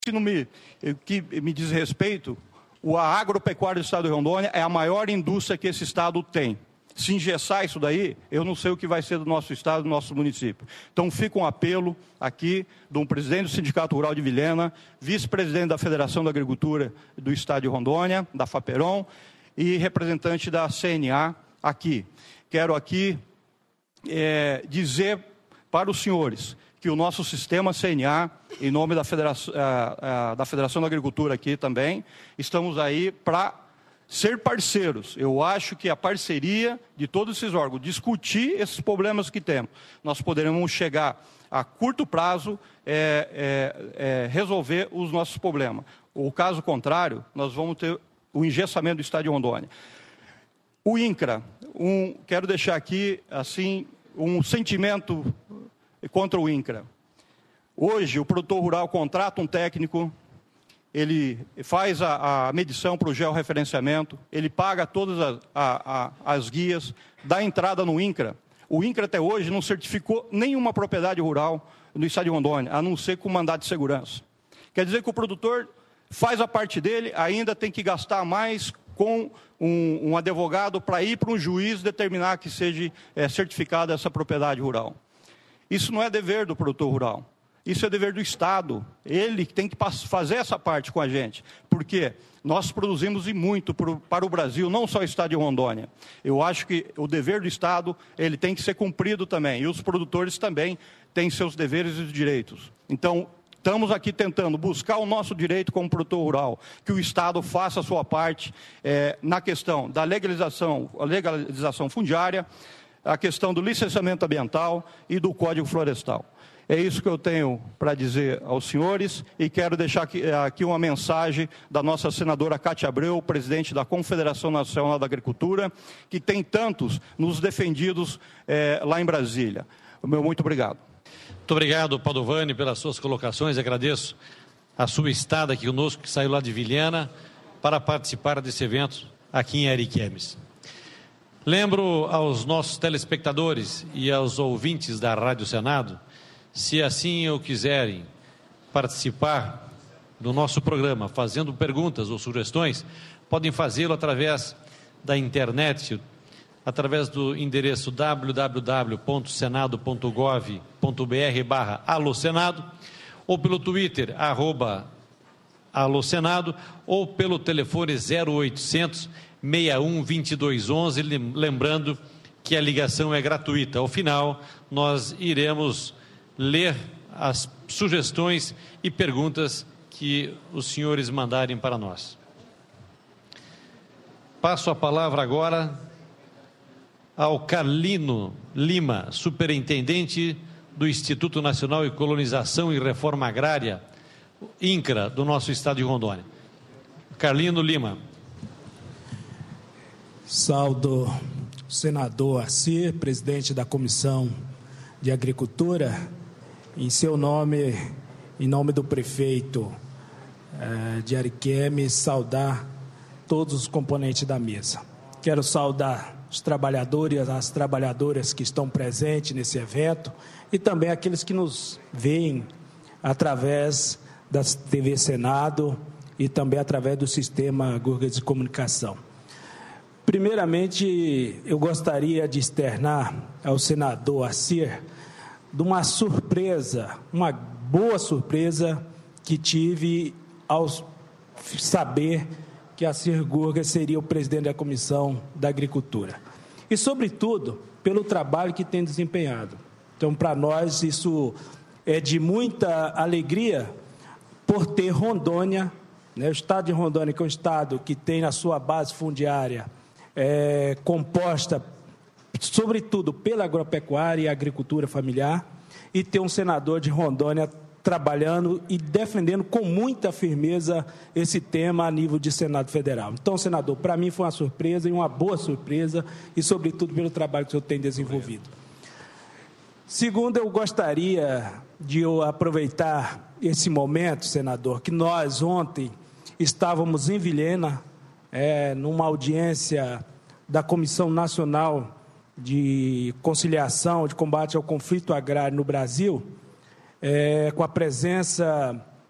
que me diz respeito, a agropecuária do estado de Rondônia é a maior indústria que esse estado tem. Se engessar isso daí, eu não sei o que vai ser do nosso estado, do nosso município. Então fica um apelo aqui de um presidente do Sindicato Rural de Vilhena, vice-presidente da Federação da Agricultura do estado de Rondônia, da FAPERON, e representante da CNA aqui. Quero aqui dizer para os senhores que o nosso sistema CNA, em nome da Federação da Agricultura aqui também, estamos aí para ser parceiros. Eu acho que a parceria de todos esses órgãos, discutir esses problemas que temos, nós poderemos chegar a curto prazo, resolver os nossos problemas. O caso contrário, nós vamos ter o engessamento do estado de Rondônia. O INCRA, quero deixar aqui assim um sentimento contra o INCRA. Hoje, o produtor rural contrata um técnico, ele faz a medição para o georreferenciamento, ele paga todas as guias, dá entrada no INCRA. O INCRA até hoje não certificou nenhuma propriedade rural no estado de Rondônia, a não ser com mandado de segurança. Quer dizer que o produtor faz a parte dele, ainda tem que gastar mais com um advogado para ir para um juiz determinar que seja certificada essa propriedade rural. Isso não é dever do produtor rural. Isso é dever do Estado. Ele tem que fazer essa parte com a gente. Porque nós produzimos e muito para o Brasil, não só o Estado de Rondônia. Eu acho que o dever do Estado ele tem que ser cumprido também. E os produtores também têm seus deveres e direitos. Então, estamos aqui tentando buscar o nosso direito como produtor rural, que o Estado faça a sua parte na questão da legalização fundiária, a questão do licenciamento ambiental e do Código Florestal. É isso que eu tenho para dizer aos senhores e quero deixar aqui uma mensagem da nossa senadora Cátia Abreu, presidente da Confederação Nacional da Agricultura, que tem tantos nos defendidos lá em Brasília. Meu muito obrigado. Muito obrigado, Padovani, pelas suas colocações. Agradeço a sua estada aqui conosco, que saiu lá de Vilhena, para participar desse evento aqui em Ariquemes. Lembro aos nossos telespectadores e aos ouvintes da Rádio Senado, se assim o quiserem participar do nosso programa, fazendo perguntas ou sugestões, podem fazê-lo através da internet, através do endereço www.senado.gov.br/alosenado, ou pelo Twitter, @alosenado, ou pelo telefone 0800 61 2211, lembrando que a ligação é gratuita. Ao final, nós iremos ler as sugestões e perguntas que os senhores mandarem para nós. Passo a palavra agora ao Carlino Lima, superintendente do Instituto Nacional de Colonização e Reforma Agrária, INCRA, do nosso estado de Rondônia. Carlino Lima. Saudo o senador Assir, presidente da Comissão de Agricultura, em seu nome, em nome do prefeito de Ariquemes, saudar todos os componentes da mesa. Quero saudar os trabalhadores, as trabalhadoras que estão presentes nesse evento e também aqueles que nos veem através da TV Senado e também através do sistema Gurgas de Comunicação. Primeiramente, eu gostaria de externar ao senador Assir de uma surpresa, uma boa surpresa que tive ao saber que Assir Gurgas seria o presidente da Comissão da Agricultura. E, sobretudo, pelo trabalho que tem desempenhado. Então, para nós, isso é de muita alegria por ter Rondônia, né, o estado de Rondônia, que é um estado que tem na sua base fundiária composta, sobretudo, pela agropecuária e agricultura familiar, e ter um senador de Rondônia trabalhando e defendendo com muita firmeza esse tema a nível de Senado Federal. Então, senador, para mim foi uma surpresa e uma boa surpresa, e sobretudo pelo trabalho que o senhor tem desenvolvido. Segundo, eu gostaria de aproveitar esse momento, senador, que nós ontem estávamos em Vilhena, numa audiência da Comissão Nacional de Conciliação, de Combate ao Conflito Agrário no Brasil, com a presença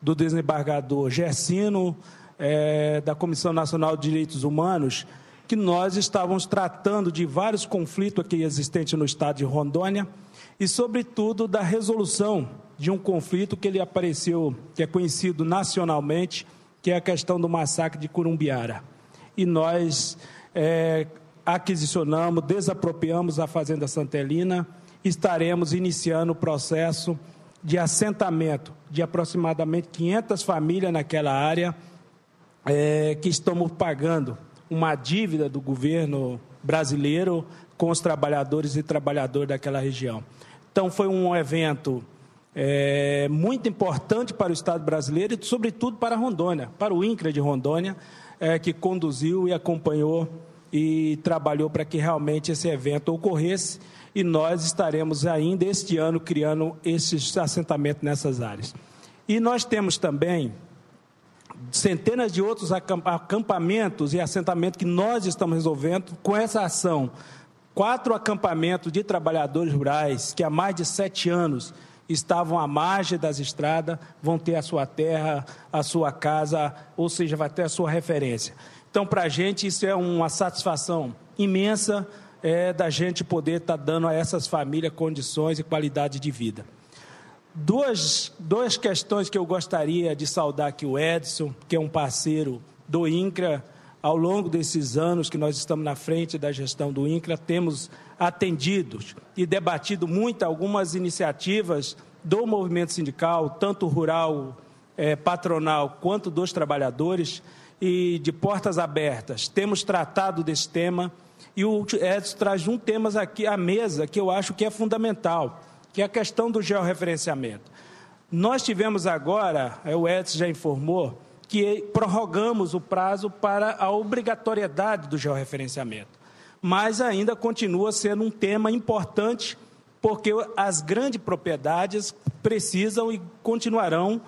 do desembargador Gersino, da Comissão Nacional de Direitos Humanos, que nós estávamos tratando de vários conflitos aqui existentes no estado de Rondônia e, sobretudo, da resolução de um conflito que ele apareceu, que é conhecido nacionalmente, que é a questão do massacre de Curumbiara. E nós aquisicionamos, desapropriamos a Fazenda Santelina, estaremos iniciando o processo de assentamento de aproximadamente 500 famílias naquela área, que estamos pagando uma dívida do governo brasileiro com os trabalhadores e trabalhadoras daquela região. Então, foi um evento muito importante para o Estado brasileiro e, sobretudo, para Rondônia, para o INCRA de Rondônia, que conduziu e acompanhou e trabalhou para que realmente esse evento ocorresse, e nós estaremos ainda este ano criando esses assentamentos nessas áreas. E nós temos também centenas de outros acampamentos e assentamentos que nós estamos resolvendo com essa ação. 4 acampamentos de trabalhadores rurais que há mais de 7 anos estavam à margem das estradas, vão ter a sua terra, a sua casa, ou seja, vai ter a sua referência. Então, para a gente, isso é uma satisfação imensa, da gente poder estar dando a essas famílias condições e qualidade de vida. Duas questões que eu gostaria de saudar aqui o Edson, que é um parceiro do INCRA. Ao longo desses anos que nós estamos na frente da gestão do INCRA, temos atendido e debatido muito algumas iniciativas do movimento sindical, tanto rural, patronal, quanto dos trabalhadores, e de portas abertas. Temos tratado desse tema, e o Edson traz um tema aqui à mesa que eu acho que é fundamental, que é a questão do georreferenciamento. Nós tivemos agora, o Edson já informou, que prorrogamos o prazo para a obrigatoriedade do georreferenciamento, mas ainda continua sendo um tema importante, porque as grandes propriedades precisam e continuarão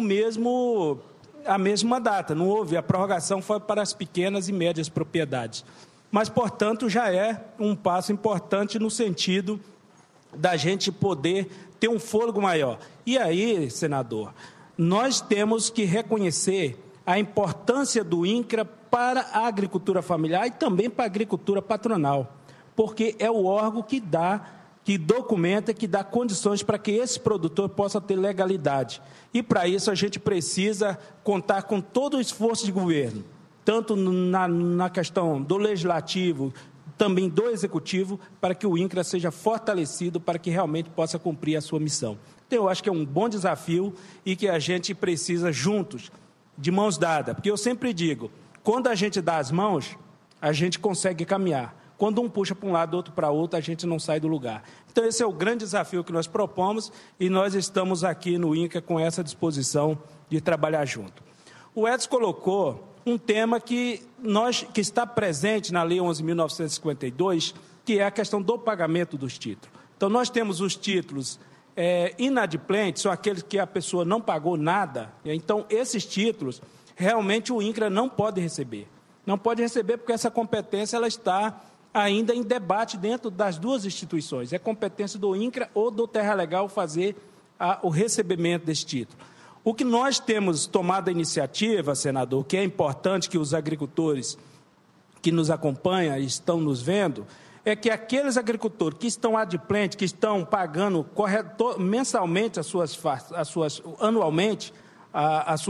a mesma data. Não houve, a prorrogação foi para as pequenas e médias propriedades. Mas, portanto, já é um passo importante no sentido da gente poder ter um fôlego maior. E aí, senador, nós temos que reconhecer a importância do INCRA para a agricultura familiar e também para a agricultura patronal, porque é o órgão que documenta, que dá condições para que esse produtor possa ter legalidade. E, para isso, a gente precisa contar com todo o esforço de governo, tanto na questão do legislativo, também do executivo, para que o INCRA seja fortalecido, para que realmente possa cumprir a sua missão. Então, eu acho que é um bom desafio e que a gente precisa juntos, de mãos dadas, porque eu sempre digo, quando a gente dá as mãos, a gente consegue caminhar. Quando um puxa para um lado, outro para outro, a gente não sai do lugar. Então, esse é o grande desafio que nós propomos e nós estamos aqui no INCRA com essa disposição de trabalhar junto. O Edson colocou um tema que está presente na Lei 11.952, que é a questão do pagamento dos títulos. Então, nós temos os títulos inadimplentes, são aqueles que a pessoa não pagou nada. Então, esses títulos, realmente o INCRA não pode receber. Não pode receber porque essa competência ela está ainda em debate dentro das duas instituições. É competência do INCRA ou do Terra Legal fazer o recebimento desse título. O que nós temos tomado a iniciativa, senador, que é importante que os agricultores que nos acompanham e estão nos vendo, é que aqueles agricultores que estão adimplentes, que estão pagando mensalmente anualmente as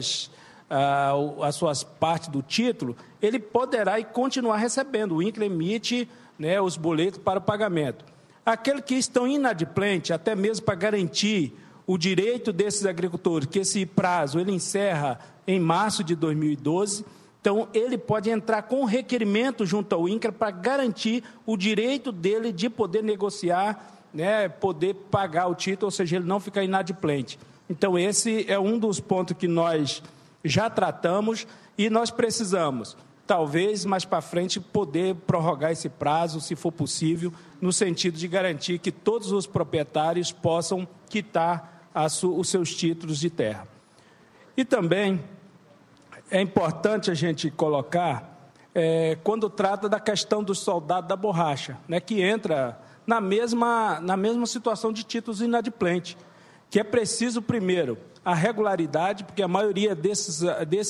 suas partes do título, ele poderá e continuar recebendo. O INCRA emite, os boletos para o pagamento. Aqueles que estão inadimplentes, até mesmo para garantir o direito desses agricultores, que esse prazo ele encerra em março de 2012, então ele pode entrar com requerimento junto ao INCRA para garantir o direito dele de poder negociar, poder pagar o título, ou seja, ele não ficar inadimplente. Então, esse é um dos pontos que nós já tratamos e nós precisamos, talvez mais para frente, poder prorrogar esse prazo, se for possível, no sentido de garantir que todos os proprietários possam quitar os seus títulos de terra. E também é importante a gente colocar, quando trata da questão do soldado da borracha, que entra na mesma situação de títulos inadimplentes, que é preciso, primeiro, a regularidade, porque a maioria desses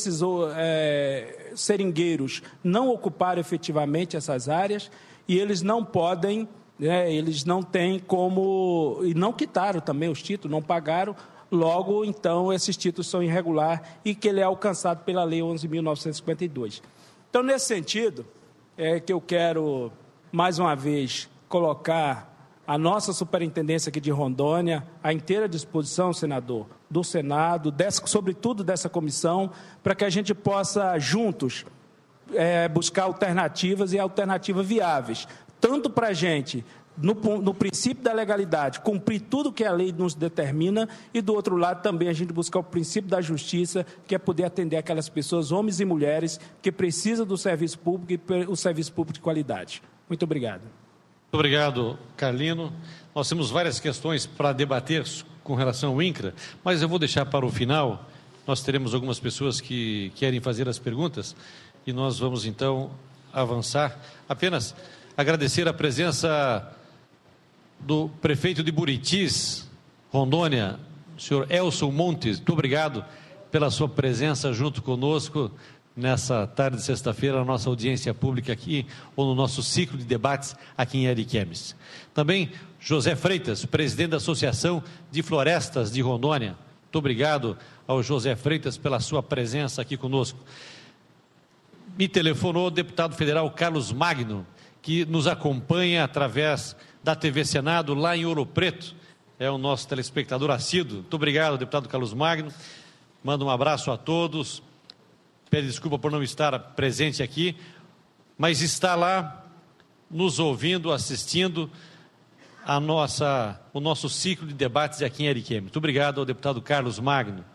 seringueiros não ocuparam efetivamente essas áreas e eles não podem, eles não têm como, e não quitaram também os títulos, não pagaram, logo, então, esses títulos são irregulares e que ele é alcançado pela Lei 11.952. Então, nesse sentido, é que eu quero, mais uma vez, colocar a nossa superintendência aqui de Rondônia à inteira disposição, senador, do Senado, sobretudo dessa comissão, para que a gente possa, juntos, buscar alternativas e alternativas viáveis, tanto para a gente, no princípio da legalidade, cumprir tudo que a lei nos determina, e do outro lado também a gente buscar o princípio da justiça, que é poder atender aquelas pessoas, homens e mulheres, que precisam do serviço público e o serviço público de qualidade. Muito obrigado. Muito obrigado, Carlino. Nós temos várias questões para debater com relação ao INCRA, mas eu vou deixar para o final. Nós teremos algumas pessoas que querem fazer as perguntas e nós vamos, então, avançar. Apenas agradecer a presença do prefeito de Buritis, Rondônia, o senhor Elson Montes. Muito obrigado pela sua presença junto conosco nessa tarde de sexta-feira, na nossa audiência pública aqui, ou no nosso ciclo de debates aqui em Ariquemes. Também José Freitas, presidente da Associação de Florestas de Rondônia. Muito obrigado ao José Freitas pela sua presença aqui conosco. Me telefonou o deputado federal Carlos Magno, que nos acompanha através da TV Senado, lá em Ouro Preto. É o nosso telespectador assíduo. Muito obrigado, deputado Carlos Magno. Mando um abraço a todos. Pede desculpa por não estar presente aqui, mas está lá nos ouvindo, assistindo o nosso ciclo de debates aqui em Ariquemes. Muito obrigado ao deputado Carlos Magno.